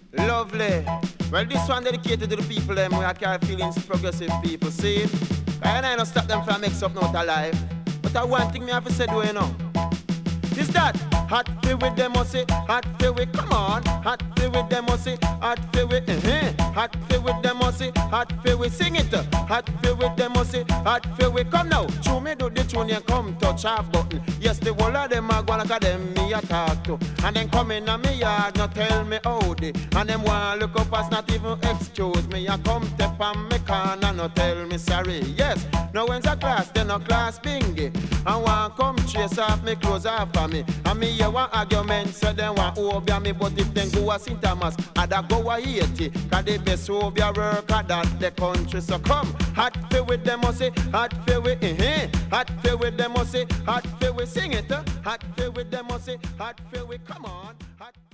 Lovely. Well, this one dedicated to the people them who carry feelings, progressive people, see? And I don't stop them from mix up not alive. But I one thing me have to say, do you know? Is that hot feel with them say, hot feel with, come on, hot feel with them say, hot feel with, hot feel with them say, hot feel with, sing it, hot feel with them say, hot feel with, come now, show me do the tune and come touch a button. Yes, the whole of them are gonna look at them me a talk to, and then come in me yard, not tell me how they, and them want look up as not even excuse me, I come step on me corner, not tell me sorry. Yes, now when's a class, then a class bingy, I want come chase off me clothes off of me. And me hear one argument, so them want obey me. But if them go a St. Thomas, I'd go a Haiti. Cause the best obey worker that the country. So come, hot feel with them, say, hot feel with, hot feel with them, say, hot feel with, sing it, hot feel with them, say, hot feel with, come on, hot